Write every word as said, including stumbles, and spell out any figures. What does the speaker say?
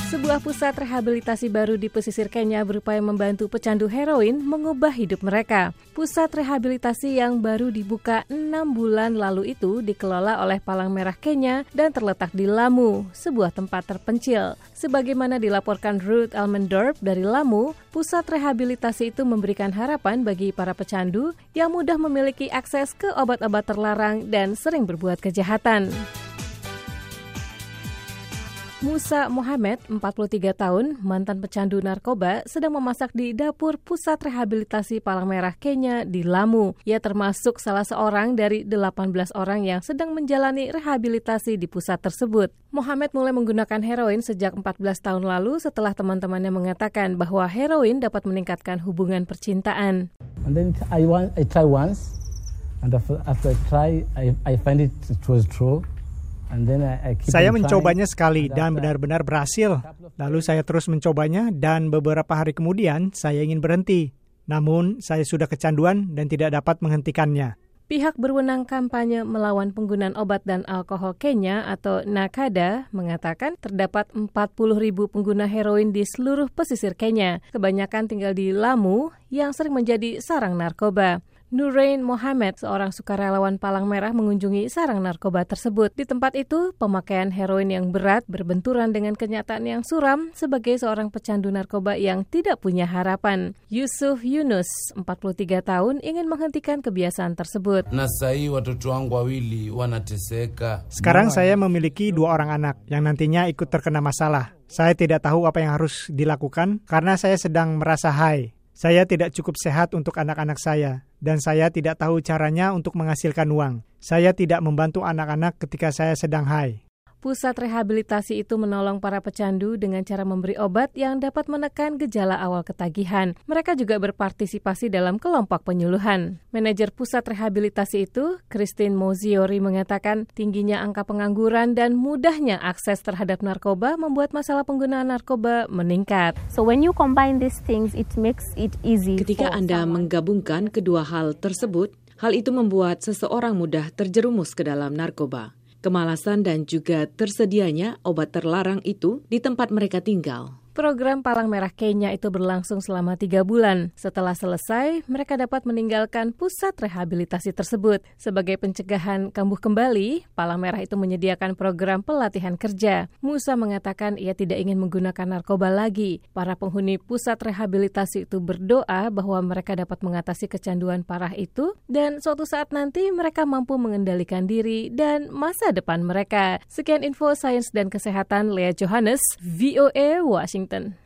Sebuah pusat rehabilitasi baru di pesisir Kenya berupaya membantu pecandu heroin mengubah hidup mereka. Pusat rehabilitasi yang baru dibuka enam bulan lalu itu dikelola oleh Palang Merah Kenya dan terletak di Lamu, sebuah tempat terpencil. Sebagaimana dilaporkan Ruth Elmendorf dari Lamu, pusat rehabilitasi itu memberikan harapan bagi para pecandu yang mudah memiliki akses ke obat-obat terlarang dan sering berbuat kejahatan. Musa Mohammed, empat puluh tiga tahun, mantan pecandu narkoba, sedang memasak di dapur pusat rehabilitasi Palang Merah Kenya di Lamu. Ia termasuk salah seorang dari delapan belas orang yang sedang menjalani rehabilitasi di pusat tersebut. Mohammed mulai menggunakan heroin sejak empat belas tahun lalu setelah teman-temannya mengatakan bahwa heroin dapat meningkatkan hubungan percintaan. And then I want I try once, and after, after I try, I I find it it was true. Saya mencobanya sekali dan benar-benar berhasil. Lalu saya terus mencobanya dan beberapa hari kemudian saya ingin berhenti. Namun saya sudah kecanduan dan tidak dapat menghentikannya. Pihak berwenang kampanye melawan penggunaan obat dan alkohol Kenya atau NACADA mengatakan terdapat empat puluh ribu pengguna heroin di seluruh pesisir Kenya. Kebanyakan tinggal di Lamu yang sering menjadi sarang narkoba. Nurain Mohammed, seorang sukarelawan Palang Merah, mengunjungi sarang narkoba tersebut. Di tempat itu, pemakaian heroin yang berat berbenturan dengan kenyataan yang suram sebagai seorang pecandu narkoba yang tidak punya harapan. Yusuf Yunus, empat puluh tiga tahun, ingin menghentikan kebiasaan tersebut. Sekarang saya memiliki dua orang anak yang nantinya ikut terkena masalah. Saya tidak tahu apa yang harus dilakukan karena saya sedang merasa high. Saya tidak cukup sehat untuk anak-anak saya, dan saya tidak tahu caranya untuk menghasilkan uang. Saya tidak membantu anak-anak ketika saya sedang high. Pusat rehabilitasi itu menolong para pecandu dengan cara memberi obat yang dapat menekan gejala awal ketagihan. Mereka juga berpartisipasi dalam kelompok penyuluhan. Manajer pusat rehabilitasi itu, Christine Moziori, mengatakan tingginya angka pengangguran dan mudahnya akses terhadap narkoba membuat masalah penggunaan narkoba meningkat. So when you combine these things, it makes it easy. Ketika Anda menggabungkan kedua hal tersebut, hal itu membuat seseorang mudah terjerumus ke dalam narkoba. Kemalasan dan juga tersedianya obat terlarang itu di tempat mereka tinggal. Program Palang Merah Kenya itu berlangsung selama tiga bulan. Setelah selesai, mereka dapat meninggalkan pusat rehabilitasi tersebut. Sebagai pencegahan kambuh kembali, Palang Merah itu menyediakan program pelatihan kerja. Musa mengatakan ia tidak ingin menggunakan narkoba lagi. Para penghuni pusat rehabilitasi itu berdoa bahwa mereka dapat mengatasi kecanduan parah itu dan suatu saat nanti mereka mampu mengendalikan diri dan masa depan mereka. Sekian info sains dan kesehatan, Lea Johannes, V O A Washington.